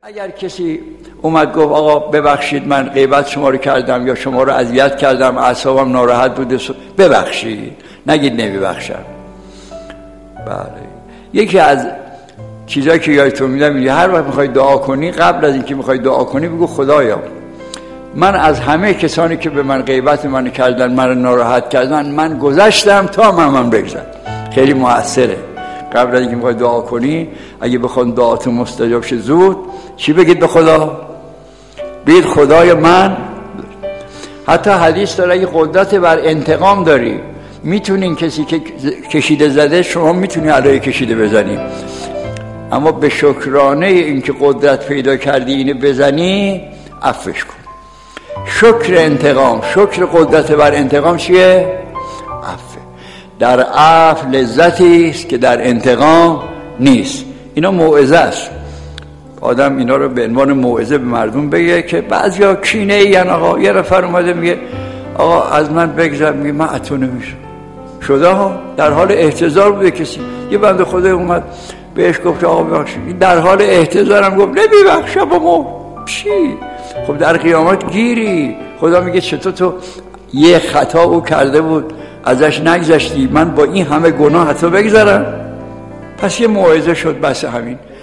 اگر کسی اومد گفت آقا ببخشید من غیبت شما رو کردم یا شما رو اذیت کردم، اعصابم ناراحت بوده، ببخشید، نگید نمیبخشم. بله، یکی از چیزایی که یادتون میدم هر وقت میخوای دعا کنی، قبل از اینکه میخوای دعا کنی بگو خدایا من از همه کسانی که به من غیبت من کردن، من رو ناراحت کردن، من گذشتم تا من بگذرم. خیلی موثره. قبل از اینکه میخوای دعا کنی اگه بخواد دعاتون مستجاب شه زود چی بگید به خدا؟ بگید خدای من. حتی حدیث داره اگه قدرت بر انتقام داری، میتونین کسی که کشیده زده شما میتونی علیه کشیده بزنی، اما به شکرانه اینکه قدرت پیدا کردی اینو بزنی عفوش کن. شکر انتقام، شکر قدرت بر انتقام چیه؟ عفو. در عفو لذتی است که در انتقام نیست. اینا موعظه است. آدم اینا رو به عنوان موعظه به مردم بگه که بعضیا کینه این. آقا یه نفر اومده میگه آقا از من بگذر، میگه من اتو نمیشم. شده ها در حال احتضار بوده کسی، یه بنده خدا اومد بهش گفت آقا ببخشید، در حال احتضارم گفت نمیبخشم. اما چی؟ خب در قیامت گیری. خدا میگه چطور تو یه خطا او کرده بود ازش نگذشتی، من با این همه گناه حتی بگذرم؟ پس یه موعظه شد، بس همین.